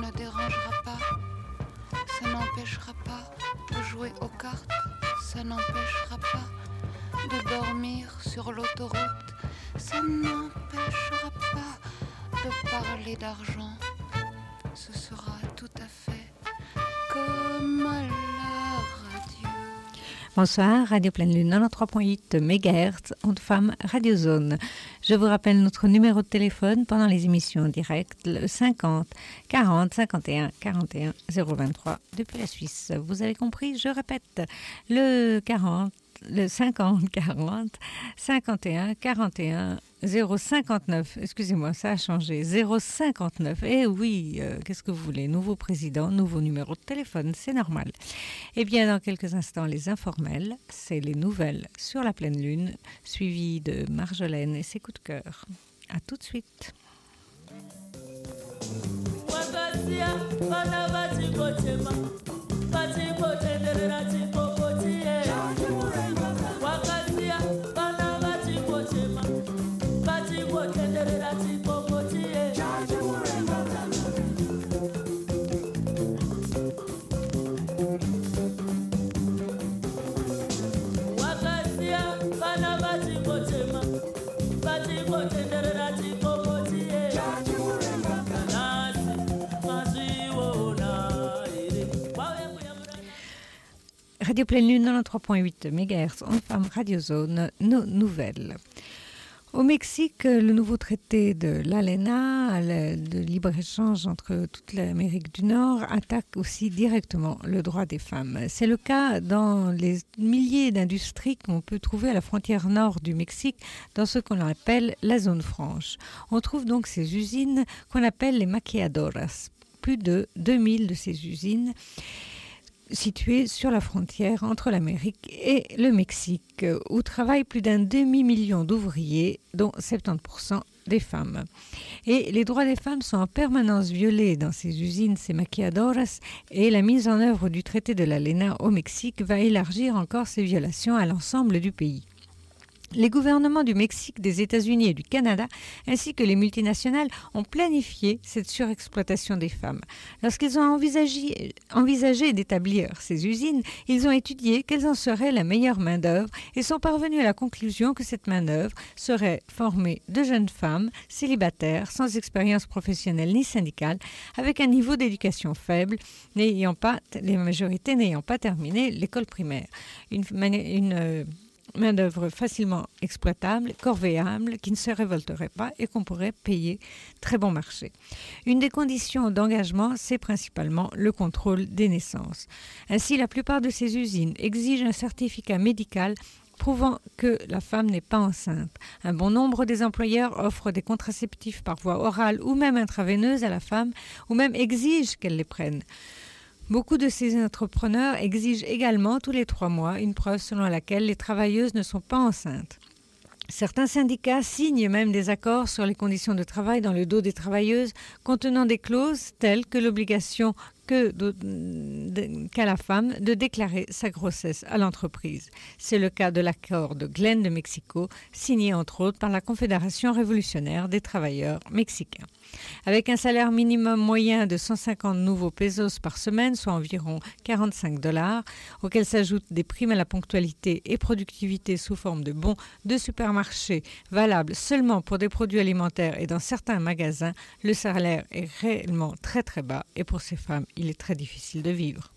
me dérangera pas. Ça n'empêchera pas de jouer aux cartes. Ça n'empêchera pas de dormir sur l'autoroute. Ça n'empêchera pas de parler d'argent. Ce sera tout à fait comme à la radio. Bonsoir, Radio Pleine Lune 93.8 MHz, ondes femmes Radio Zone. Je vous rappelle notre numéro de téléphone pendant les émissions directes, le 50 40 51 41 023 depuis la Suisse. Vous avez compris, je répète, le 50 40 51 41 059, excusez-moi, ça a changé, 059, eh oui, qu'est-ce que vous voulez, nouveau président, nouveau numéro de téléphone, c'est normal. Eh bien, dans quelques instants, les informels, c'est les nouvelles sur la pleine lune, suivies de Marjolaine et ses coups de cœur. À tout de suite. Radio Pleine Lune 93.8 MHz, ondes femmes Radio Zone, nos nouvelles. Au Mexique, le nouveau traité de l'ALENA, de libre-échange entre toute l'Amérique du Nord, attaque aussi directement le droit des femmes. C'est le cas dans les milliers d'industries qu'on peut trouver à la frontière nord du Mexique, dans ce qu'on appelle la zone franche. On trouve donc ces usines qu'on appelle les maquiladoras. Plus de 2000 de ces usines située sur la frontière entre l'Amérique et le Mexique, où travaillent plus d'un demi-million d'ouvriers, dont 70% des femmes. Et les droits des femmes sont en permanence violés dans ces usines, ces maquiladoras, et la mise en œuvre du traité de l'ALENA au Mexique va élargir encore ces violations à l'ensemble du pays. Les gouvernements du Mexique, des États-Unis et du Canada, ainsi que les multinationales, ont planifié cette surexploitation des femmes. Lorsqu'ils ont envisagé d'établir ces usines, ils ont étudié quelles en seraient la meilleure main-d'œuvre et sont parvenus à la conclusion que cette main-d'œuvre serait formée de jeunes femmes, célibataires, sans expérience professionnelle ni syndicale, avec un niveau d'éducation faible, les majorités n'ayant pas terminé l'école primaire. Une main-d'œuvre facilement exploitable, corvéable, qui ne se révolterait pas et qu'on pourrait payer très bon marché. Une des conditions d'engagement, c'est principalement le contrôle des naissances. Ainsi, la plupart de ces usines exigent un certificat médical prouvant que la femme n'est pas enceinte. Un bon nombre des employeurs offrent des contraceptifs par voie orale ou même intraveineuse à la femme, ou même exigent qu'elle les prenne. Beaucoup de ces entrepreneurs exigent également tous les 3 mois une preuve selon laquelle les travailleuses ne sont pas enceintes. Certains syndicats signent même des accords sur les conditions de travail dans le dos des travailleuses contenant des clauses telles que l'obligation qu'à la femme de déclarer sa grossesse à l'entreprise. C'est le cas de l'accord de Glen de Mexico, signé entre autres par la Confédération révolutionnaire des travailleurs mexicains. Avec un salaire minimum moyen de 150 nouveaux pesos par semaine, soit environ $45, auxquels s'ajoutent des primes à la ponctualité et productivité sous forme de bons de supermarché valables seulement pour des produits alimentaires et dans certains magasins, le salaire est réellement très très bas et pour ces femmes, il est très difficile de vivre.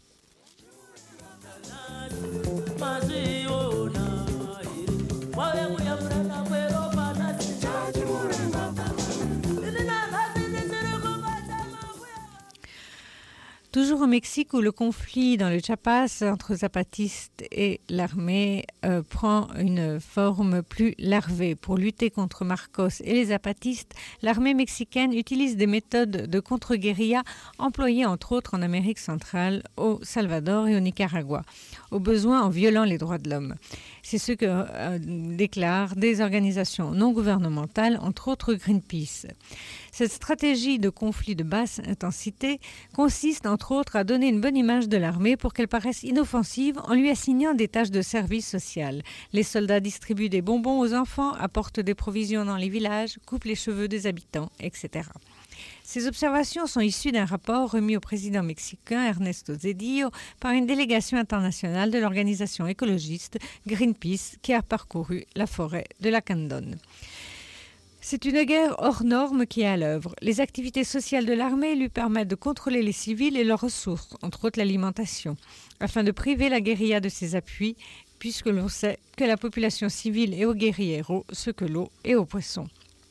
Toujours au Mexique, où le conflit dans le Chiapas entre zapatistes et l'armée prend une forme plus larvée. Pour lutter contre Marcos et les zapatistes, l'armée mexicaine utilise des méthodes de contre-guérilla employées entre autres en Amérique centrale, au Salvador et au Nicaragua, au besoin en violant les droits de l'homme. C'est ce que déclarent des organisations non gouvernementales, entre autres Greenpeace. Cette stratégie de conflit de basse intensité consiste entre autres à donner une bonne image de l'armée pour qu'elle paraisse inoffensive en lui assignant des tâches de service social. Les soldats distribuent des bonbons aux enfants, apportent des provisions dans les villages, coupent les cheveux des habitants, etc. Ces observations sont issues d'un rapport remis au président mexicain Ernesto Zedillo par une délégation internationale de l'organisation écologiste Greenpeace qui a parcouru la forêt de Lacandon. C'est une guerre hors norme qui est à l'œuvre. Les activités sociales de l'armée lui permettent de contrôler les civils et leurs ressources, entre autres l'alimentation, afin de priver la guérilla de ses appuis, puisque l'on sait que la population civile est aux guérilleros ce que l'eau est aux poissons.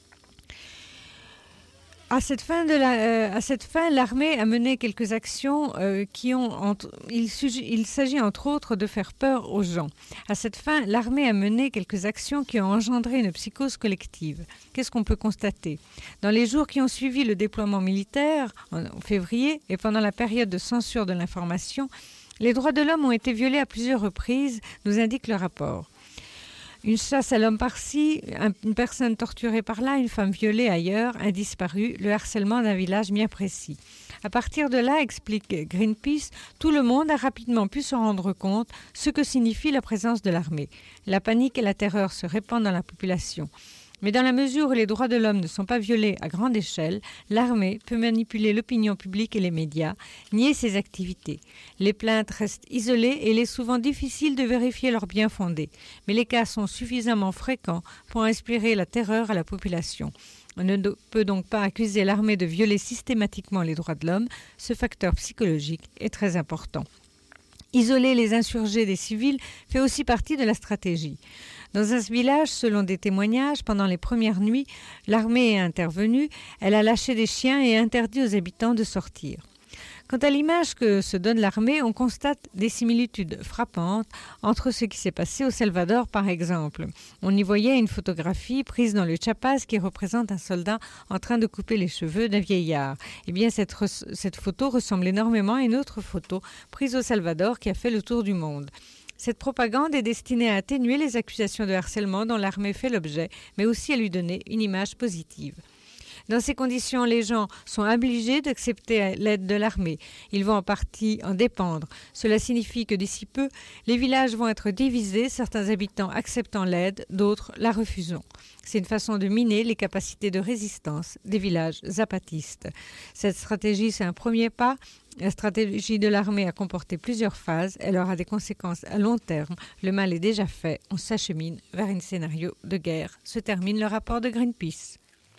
À cette fin, l'armée a mené quelques actions il s'agit entre autres de faire peur aux gens. À cette fin, l'armée a mené quelques actions qui ont engendré une psychose collective. Qu'est-ce qu'on peut constater ? Dans les jours qui ont suivi le déploiement militaire, en février, et pendant la période de censure de l'information, les droits de l'homme ont été violés à plusieurs reprises, nous indique le rapport. Une chasse à l'homme par-ci, une personne torturée par-là, une femme violée ailleurs, un disparu, le harcèlement d'un village bien précis. À partir de là, explique Greenpeace, tout le monde a rapidement pu se rendre compte ce que signifie la présence de l'armée. La panique et la terreur se répandent dans la population. Mais dans la mesure où les droits de l'homme ne sont pas violés à grande échelle, l'armée peut manipuler l'opinion publique et les médias, nier ses activités. Les plaintes restent isolées et il est souvent difficile de vérifier leur bien-fondé. Mais les cas sont suffisamment fréquents pour inspirer la terreur à la population. On ne peut donc pas accuser l'armée de violer systématiquement les droits de l'homme. Ce facteur psychologique est très important. Isoler les insurgés des civils fait aussi partie de la stratégie. Dans un village, selon des témoignages, pendant les premières nuits, l'armée est intervenue, elle a lâché des chiens et interdit aux habitants de sortir. Quant à l'image que se donne l'armée, on constate des similitudes frappantes entre ce qui s'est passé au Salvador, par exemple. On y voyait une photographie prise dans le Chiapas qui représente un soldat en train de couper les cheveux d'un vieillard. Eh bien, cette photo ressemble énormément à une autre photo prise au Salvador qui a fait le tour du monde. Cette propagande est destinée à atténuer les accusations de harcèlement dont l'armée fait l'objet, mais aussi à lui donner une image positive. Dans ces conditions, les gens sont obligés d'accepter l'aide de l'armée. Ils vont en partie en dépendre. Cela signifie que d'ici peu, les villages vont être divisés, certains habitants acceptant l'aide, d'autres la refusant. C'est une façon de miner les capacités de résistance des villages zapatistes. Cette stratégie, c'est un premier pas. La stratégie de l'armée a comporté plusieurs phases. Elle aura des conséquences à long terme. Le mal est déjà fait. On s'achemine vers un scénario de guerre. Se termine le rapport de Greenpeace.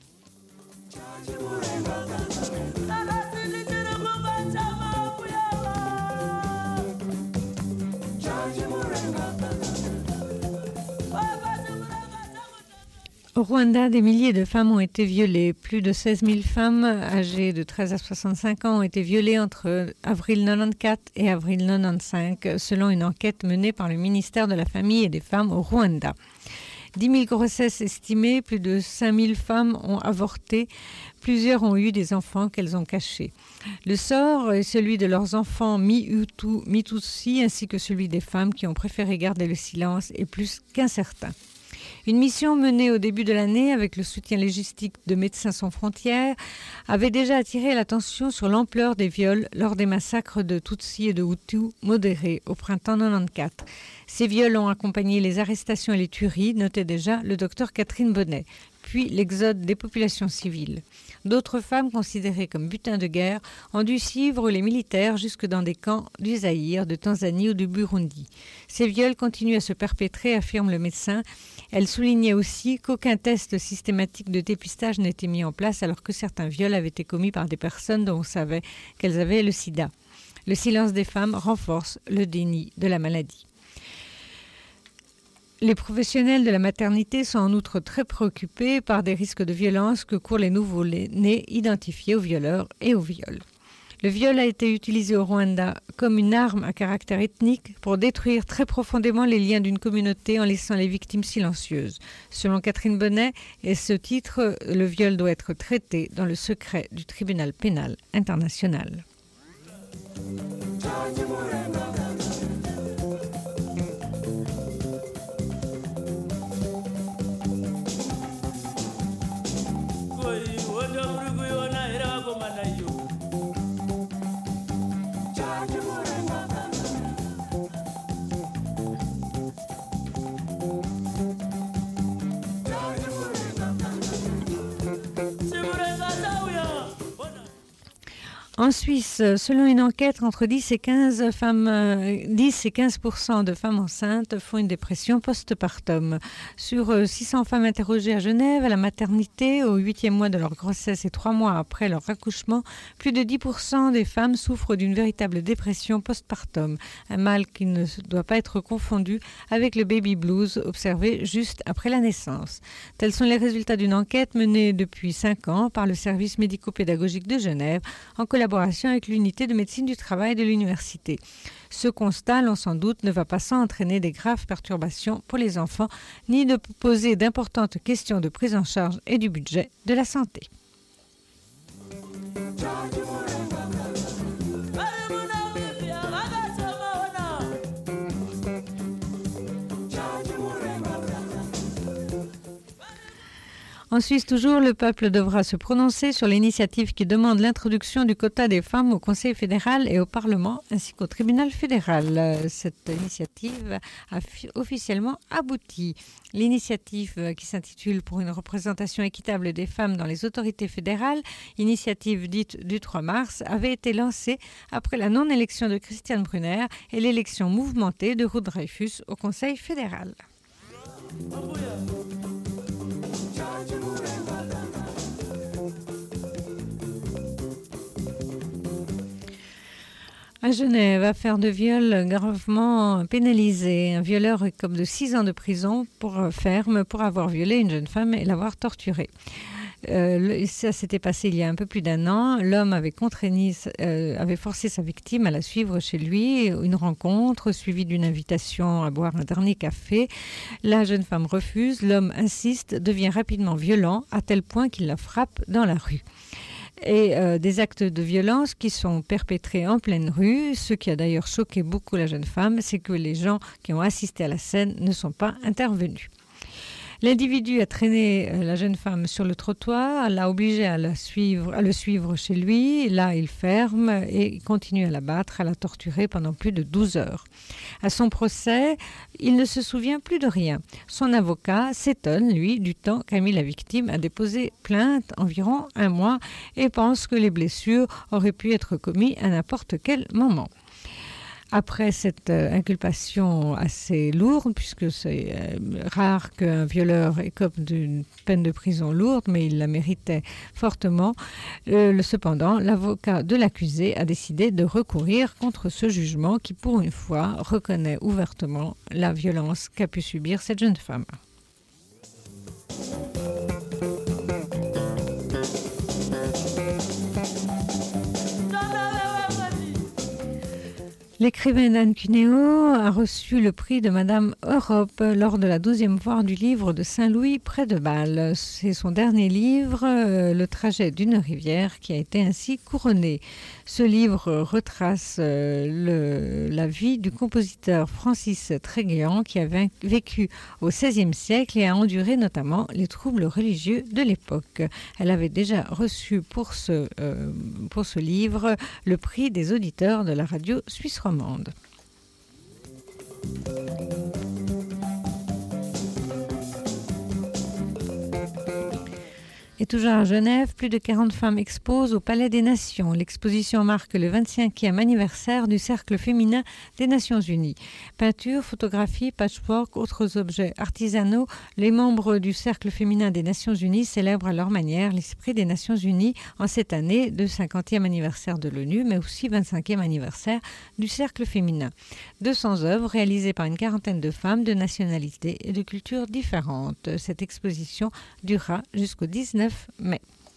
Au Rwanda, des milliers de femmes ont été violées. Plus de 16 000 femmes âgées de 13 à 65 ans ont été violées entre avril 1994 et avril 1995, selon une enquête menée par le ministère de la Famille et des Femmes au Rwanda. 10 000 grossesses estimées, plus de 5 000 femmes ont avorté, plusieurs ont eu des enfants qu'elles ont cachés. Le sort est celui de leurs enfants mi-Hutu, mi-Tutsi, ainsi que celui des femmes qui ont préféré garder le silence est plus qu'incertain. Une mission menée au début de l'année avec le soutien logistique de Médecins sans frontières avait déjà attiré l'attention sur l'ampleur des viols lors des massacres de Tutsis et de Hutus modérés au printemps 1994. Ces viols ont accompagné les arrestations et les tueries, notait déjà le docteur Catherine Bonnet, puis l'exode des populations civiles. D'autres femmes considérées comme butin de guerre ont dû suivre les militaires jusque dans des camps du Zaïre, de Tanzanie ou du Burundi. Ces viols continuent à se perpétrer, affirme le médecin. Elle soulignait aussi qu'aucun test systématique de dépistage n'était mis en place alors que certains viols avaient été commis par des personnes dont on savait qu'elles avaient le sida. Le silence des femmes renforce le déni de la maladie. Les professionnels de la maternité sont en outre très préoccupés par des risques de violence que courent les nouveau-nés identifiés aux violeurs et aux viols. Le viol a été utilisé au Rwanda comme une arme à caractère ethnique pour détruire très profondément les liens d'une communauté en laissant les victimes silencieuses. Selon Catherine Bonnet, et ce titre, le viol doit être traité dans le secret du tribunal pénal international. En Suisse, selon une enquête, entre 10 et 15% de femmes enceintes font une dépression postpartum. Sur 600 femmes interrogées à Genève, à la maternité, au 8e mois de leur grossesse et 3 mois après leur accouchement, plus de 10% des femmes souffrent d'une véritable dépression postpartum, un mal qui ne doit pas être confondu avec le baby blues observé juste après la naissance. Tels sont les résultats d'une enquête menée depuis 5 ans par le service médico-pédagogique de Genève, en collaboration avec l'unité de médecine du travail de l'université. Ce constat, l'on s'en doute, ne va pas sans entraîner des graves perturbations pour les enfants, ni de poser d'importantes questions de prise en charge et du budget de la santé. En Suisse toujours, le peuple devra se prononcer sur l'initiative qui demande l'introduction du quota des femmes au Conseil fédéral et au Parlement, ainsi qu'au tribunal fédéral. Cette initiative a officiellement abouti. L'initiative qui s'intitule « Pour une représentation équitable des femmes dans les autorités fédérales », initiative dite du 3 mars, avait été lancée après la non-élection de Christiane Brunner et l'élection mouvementée de Ruth Dreifuss au Conseil fédéral. À Genève, affaire de viol gravement pénalisée. Un violeur écope de 6 ans de prison ferme pour avoir violé une jeune femme et l'avoir torturée. Ça s'était passé il y a un peu plus d'1 an. L'homme avait forcé sa victime à la suivre chez lui, une rencontre suivie d'une invitation à boire un dernier café. La jeune femme refuse, l'homme insiste, devient rapidement violent à tel point qu'il la frappe dans la rue. Et des actes de violence qui sont perpétrés en pleine rue. Ce qui a d'ailleurs choqué beaucoup la jeune femme, c'est que les gens qui ont assisté à la scène ne sont pas intervenus. L'individu a traîné la jeune femme sur le trottoir, l'a obligée à le suivre chez lui. Là, il ferme et continue à la battre, à la torturer pendant plus de 12 heures. À son procès, il ne se souvient plus de rien. Son avocat s'étonne, lui, du temps qu'a mis la victime à déposer plainte, environ 1 mois, et pense que les blessures auraient pu être commises à n'importe quel moment. Après cette inculpation assez lourde, puisque c'est rare qu'un violeur écope d'une peine de prison lourde, mais il la méritait fortement, cependant, l'avocat de l'accusé a décidé de recourir contre ce jugement qui, pour une fois, reconnaît ouvertement la violence qu'a pu subir cette jeune femme. L'écrivaine Anne Cuneo a reçu le prix de Madame Europe lors de la 12e foire du livre de Saint-Louis près de Bâle. C'est son dernier livre, Le trajet d'une rivière, qui a été ainsi couronné. Ce livre retrace la vie du compositeur Francis Tréguian qui a vécu au XVIe siècle et a enduré notamment les troubles religieux de l'époque. Elle avait déjà reçu pour ce livre le prix des auditeurs de la radio suisse romande. Et toujours à Genève, plus de 40 femmes exposent au Palais des Nations. L'exposition marque le 25e anniversaire du Cercle féminin des Nations Unies. Peinture, photographie, patchwork, autres objets artisanaux, les membres du Cercle féminin des Nations Unies célèbrent à leur manière l'esprit des Nations Unies en cette année de 50e anniversaire de l'ONU, mais aussi 25e anniversaire du Cercle féminin. 200 œuvres réalisées par une quarantaine de femmes de nationalités et de cultures différentes. Cette exposition durera jusqu'au 19 mai.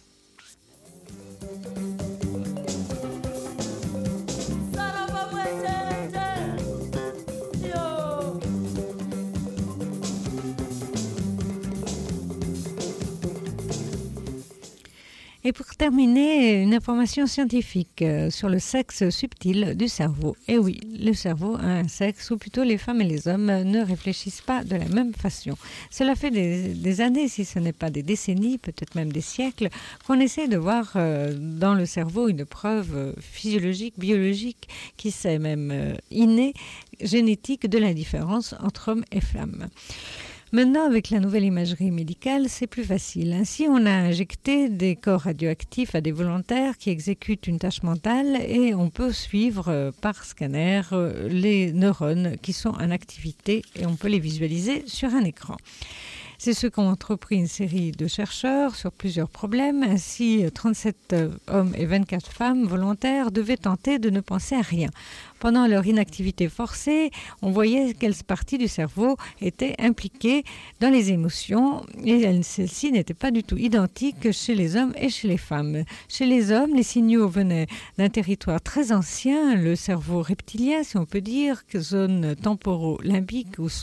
Et pour terminer, une information scientifique sur le sexe subtil du cerveau. Et oui, le cerveau a un sexe où plutôt les femmes et les hommes ne réfléchissent pas de la même façon. Cela fait des années, si ce n'est pas des décennies, peut-être même des siècles, qu'on essaie de voir dans le cerveau une preuve physiologique, biologique, qui s'est même innée, génétique de la différence entre hommes et femmes. Maintenant, avec la nouvelle imagerie médicale, c'est plus facile. Ainsi, on a injecté des corps radioactifs à des volontaires qui exécutent une tâche mentale et on peut suivre par scanner les neurones qui sont en activité et on peut les visualiser sur un écran. C'est ce qu'ont entrepris une série de chercheurs sur plusieurs problèmes. Ainsi, 37 hommes et 24 femmes volontaires devaient tenter de ne penser à rien. Pendant leur inactivité forcée, on voyait quelle partie du cerveau était impliquée dans les émotions et celles-ci n'étaient pas du tout identiques chez les hommes et chez les femmes. Chez les hommes, les signaux venaient d'un territoire très ancien, le cerveau reptilien, si on peut dire, zone temporo-limbique où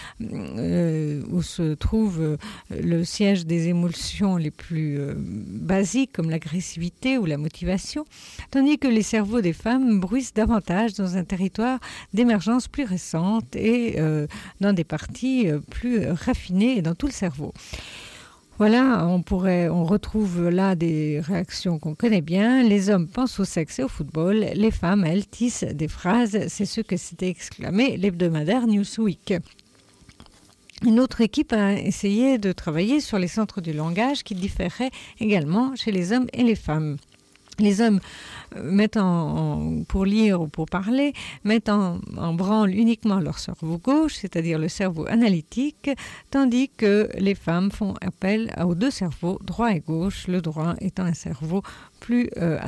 se trouve le siège des émotions les plus basiques comme l'agressivité ou la motivation, tandis que les cerveaux des femmes bruissent davantage dans un territoire d'émergence plus récente et dans des parties plus raffinées et dans tout le cerveau. Voilà, on retrouve là des réactions qu'on connaît bien. Les hommes pensent au sexe et au football. Les femmes, elles, tissent des phrases. C'est ce que s'était exclamé l'hebdomadaire Newsweek. Une autre équipe a essayé de travailler sur les centres du langage qui différaient également chez les hommes et les femmes. Les hommes mettent pour lire ou pour parler, mettent en branle uniquement leur cerveau gauche, c'est-à-dire le cerveau analytique, tandis que les femmes font appel aux deux cerveaux, droit et gauche, le droit étant un cerveau plus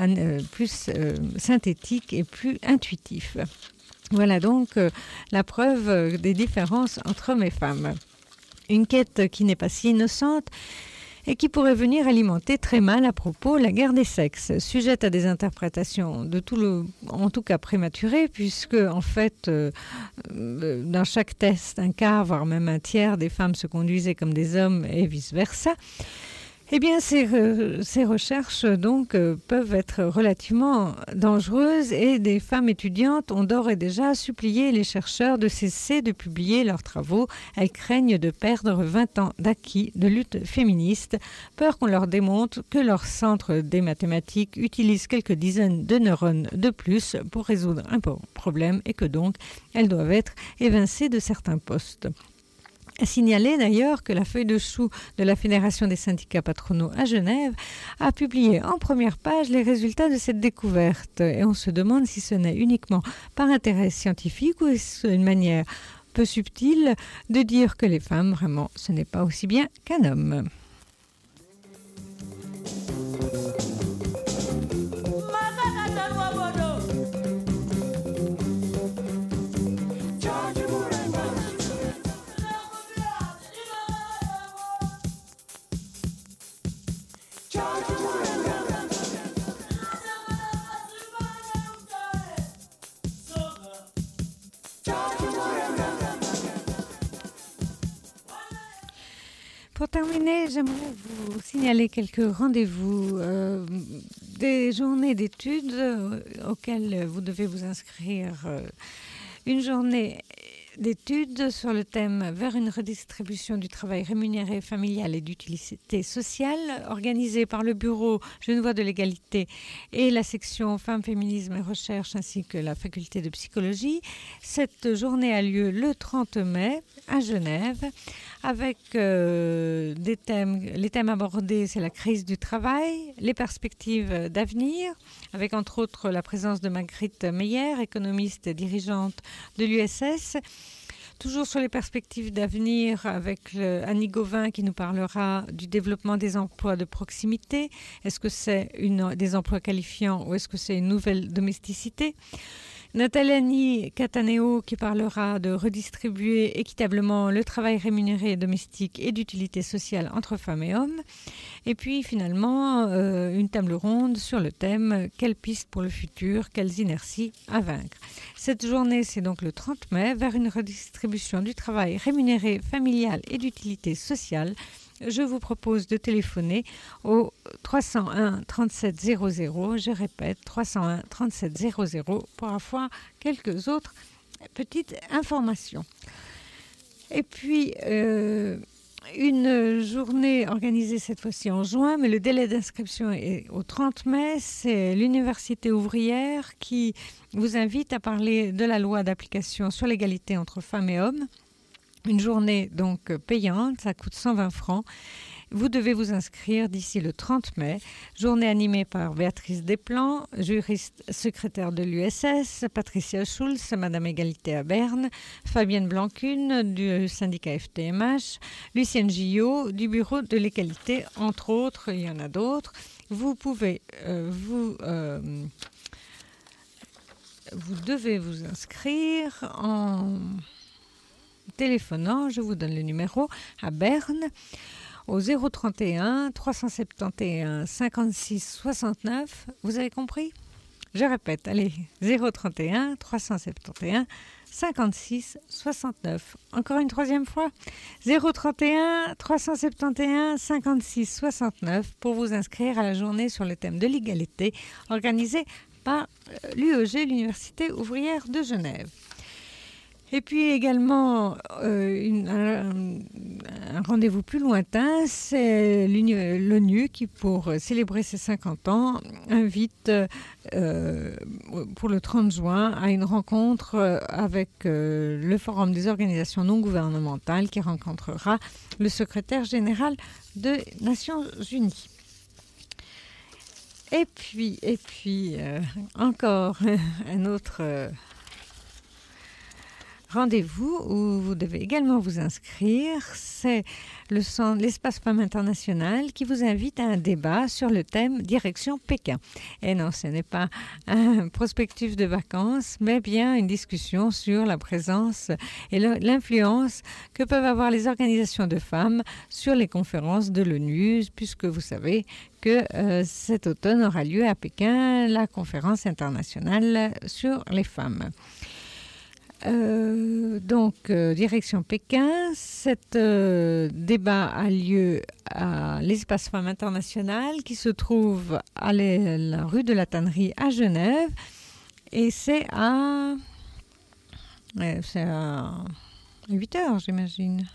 synthétique et plus intuitif. Voilà donc la preuve des différences entre hommes et femmes. Une quête qui n'est pas si innocente et qui pourrait venir alimenter très mal à propos la guerre des sexes, sujette à des interprétations en tout cas prématurées, puisque en fait, dans chaque test, un quart, voire même un tiers des femmes se conduisaient comme des hommes et vice-versa. Eh bien, ces recherches donc peuvent être relativement dangereuses et des femmes étudiantes ont d'ores et déjà supplié les chercheurs de cesser de publier leurs travaux. Elles craignent de perdre 20 ans d'acquis de lutte féministe, peur qu'on leur démontre que leur centre des mathématiques utilise quelques dizaines de neurones de plus pour résoudre un problème et que donc elles doivent être évincées de certains postes. À signaler d'ailleurs que la feuille de chou de la Fédération des syndicats patronaux à Genève a publié en première page les résultats de cette découverte. Et on se demande si ce n'est uniquement par intérêt scientifique ou est-ce une manière peu subtile de dire que les femmes, vraiment, ce n'est pas aussi bien qu'un homme. Pour terminer, j'aimerais vous signaler quelques rendez-vous, des journées d'études auxquelles vous devez vous inscrire. Une journée d'études sur le thème « Vers une redistribution du travail rémunéré, familial et d'utilité sociale » organisée par le Bureau genevois de l'égalité et la section Femmes, Féminisme et Recherche ainsi que la faculté de psychologie. Cette journée a lieu le 30 mai à Genève avec les thèmes abordés, c'est la crise du travail, les perspectives d'avenir, avec entre autres la présence de Margriet Meyer, économiste et dirigeante de l'USS. Toujours sur les perspectives d'avenir avec Annie Gauvin qui nous parlera du développement des emplois de proximité. Est-ce que c'est des emplois qualifiants ou est-ce que c'est une nouvelle domesticité ? Nathalie Cataneo qui parlera de redistribuer équitablement le travail rémunéré domestique et d'utilité sociale entre femmes et hommes. Et puis finalement, une table ronde sur le thème « Quelles pistes pour le futur, quelles inerties à vaincre ?» Cette journée, c'est donc le 30 mai, vers une redistribution du travail rémunéré, familial et d'utilité sociale. Je vous propose de téléphoner au 301 37 00, je répète 301 37 00 pour avoir quelques autres petites informations. Et puis une journée organisée cette fois-ci en juin, mais le délai d'inscription est au 30 mai, c'est l'Université ouvrière qui vous invite à parler de la loi d'application sur l'égalité entre femmes et hommes. une journée donc payante, ça coûte 120 francs. Vous devez vous inscrire d'ici le 30 mai. Journée animée par Béatrice Desplans, juriste secrétaire de l'USS, Patricia Schulz, Madame Égalité à Berne, Fabienne Blancune du syndicat FTMH, Lucienne Gillot du bureau de l'égalité, entre autres, il y en a d'autres. Vous pouvez vous devez vous inscrire en téléphonant, je vous donne le numéro, à Berne, au 031 371 56 69. Vous avez compris? Je répète, allez, 031 371 56 69. Encore une troisième fois, 031 371 56 69 pour vous inscrire à la journée sur le thème de l'égalité organisée par l'UEG, l'Université ouvrière de Genève. Et puis également, un rendez-vous plus lointain, c'est l'ONU qui, pour célébrer ses 50 ans, invite pour le 30 juin à une rencontre avec le Forum des organisations non gouvernementales qui rencontrera le secrétaire général des Nations Unies. Et puis encore un autre rendez-vous où vous devez également vous inscrire, c'est l'espace Femmes International qui vous invite à un débat sur le thème Direction Pékin. Et non, ce n'est pas un prospectus de vacances, mais bien une discussion sur la présence et l'influence que peuvent avoir les organisations de femmes sur les conférences de l'ONU, puisque vous savez que cet automne aura lieu à Pékin la conférence internationale sur les femmes. Direction Pékin, cet débat a lieu à l'espace Femmes International qui se trouve à la rue de la Tannerie à Genève et c'est à 8h, j'imagine.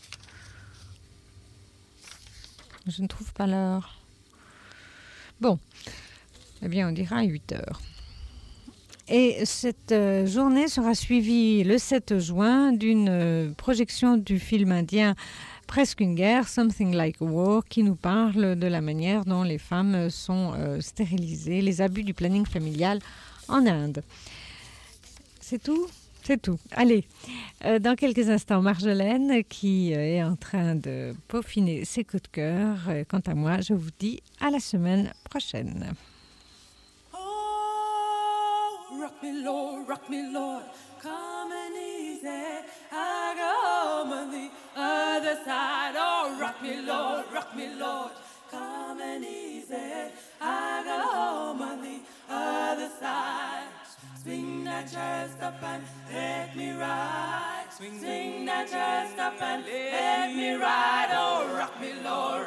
Je ne trouve pas l'heure. Bon, eh bien on dira à 8h. Et cette journée sera suivie le 7 juin d'une projection du film indien Presque une guerre, Something Like a War, qui nous parle de la manière dont les femmes sont stérilisées, les abus du planning familial en Inde. C'est tout ? C'est tout. Allez, dans quelques instants, Marjolaine qui est en train de peaufiner ses coups de cœur. Quant à moi, je vous dis à la semaine prochaine. Rock me, Lord, come and easy. I go home on the other side. Oh, rock me, Lord, come and easy. I go home on the other side. Swing that chest up and let me ride. Swing that chest up and let me ride. Oh, rock me, Lord,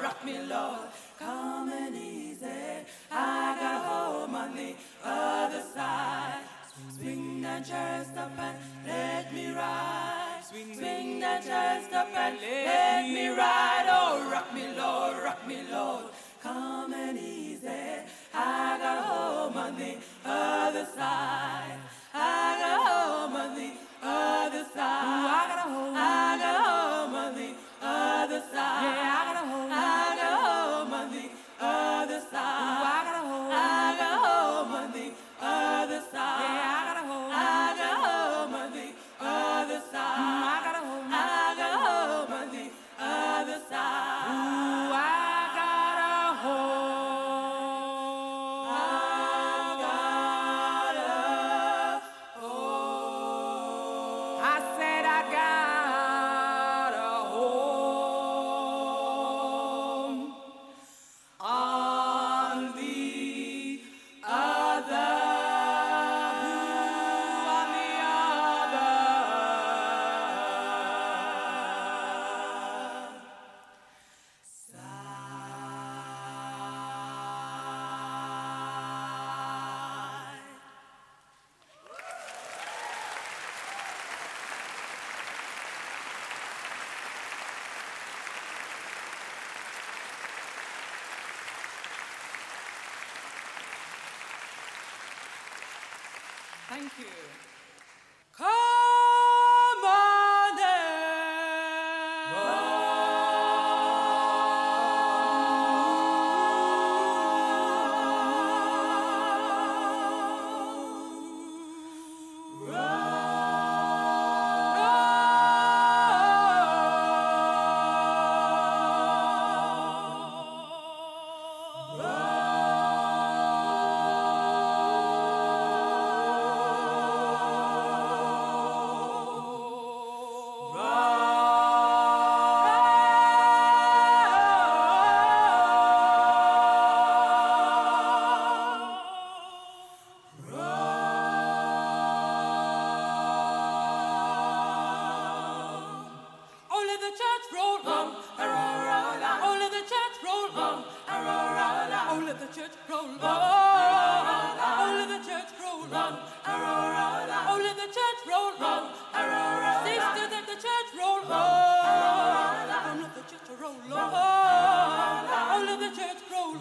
come and easy. I got home on the other side. Swing that chest up and let me ride. Swing that chest up and let me ride. Oh, rock me, Lord, come and easy. I got home on the other side. I got home on the other side. Ooh, I got home on the other side. Yeah, I got home on the other side. Ooh, I got home on the other side. Yeah, I got home on the other side. I got home on the other side. Ooh, I got a home. Thank you. Come on in.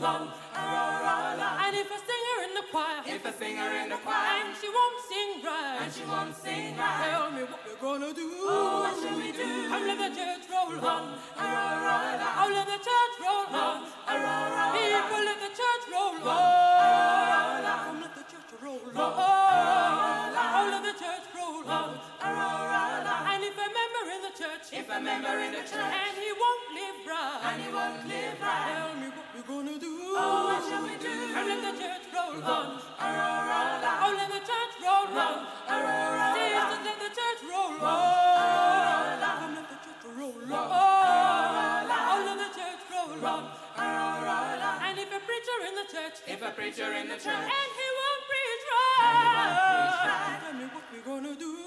run, and if a singer in the choir, and she won't sing right, tell me what we're gonna do. Oh, what shall we do? Come let the church roll on, oh let the church roll on, people let the church roll on, come let the church roll on, oh let the church roll on, and if a member in the church, and he won't live right, tell me what we're gonna do. Oh, what shall we do? Come let the church roll on, oh let the church roll on, sisters let the church roll on, come let the church roll on, oh let the church roll on, and if a preacher in the church, and he won't preach right, tell me what we're gonna do.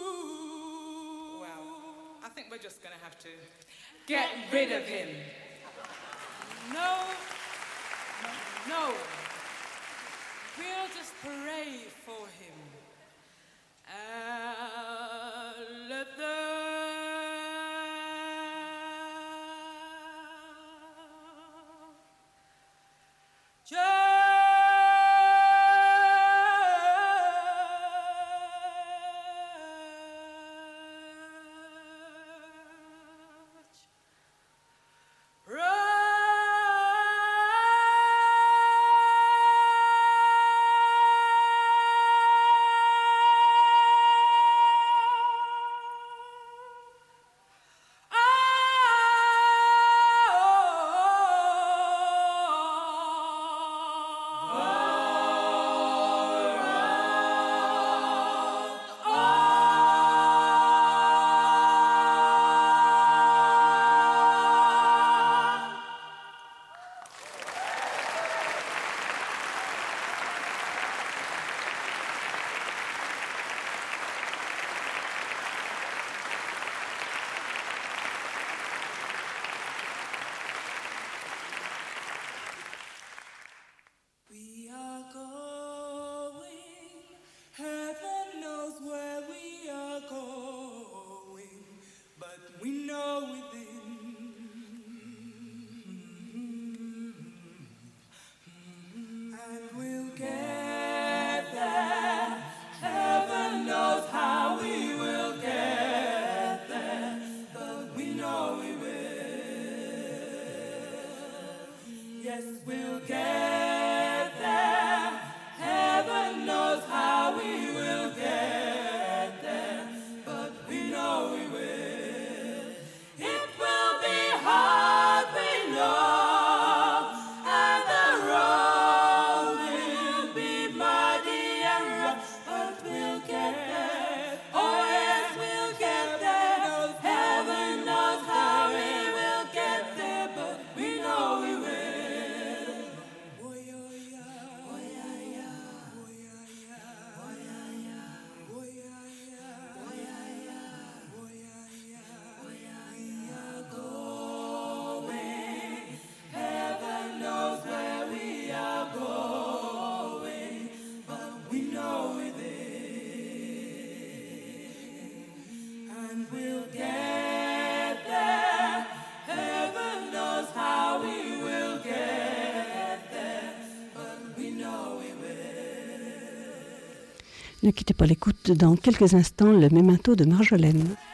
Well, I think we're just going to have to get rid of him. No. We'll just pray for him. Let the Ne quittez pas l'écoute, dans quelques instants, le Memento de Marjolaine.